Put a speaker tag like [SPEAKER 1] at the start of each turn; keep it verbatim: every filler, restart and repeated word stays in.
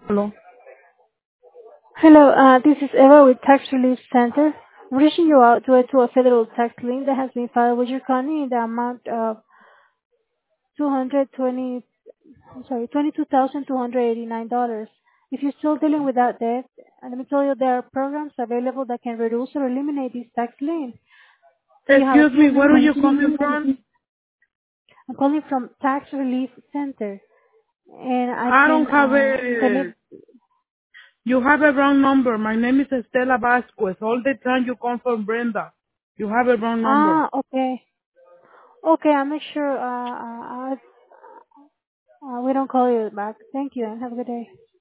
[SPEAKER 1] Hello.
[SPEAKER 2] Hello, uh, this is Eva with Tax Relief Center. I'm reaching you out to, to a federal tax lien that has been filed with your county in the amount of two hundred twenty, I'm sorry, twenty-two thousand two hundred eighty-nine dollars. If you're still dealing with that debt, uh, let me tell you there are programs available that can reduce or eliminate this tax lien. Do you have a
[SPEAKER 1] Excuse
[SPEAKER 2] few
[SPEAKER 1] me, where are
[SPEAKER 2] minutes?
[SPEAKER 1] you coming from?
[SPEAKER 2] I'm calling from Tax Relief Center, and I
[SPEAKER 1] I don't
[SPEAKER 2] can
[SPEAKER 1] have
[SPEAKER 2] uh, send
[SPEAKER 1] a.
[SPEAKER 2] it.
[SPEAKER 1] You have a wrong number. My name is Estela Vasquez. All the time you come from Brenda. You have a wrong number.
[SPEAKER 2] Ah, okay, okay. I'll make sure uh, uh, uh, uh, we don't call you back. Thank you, and have a good day.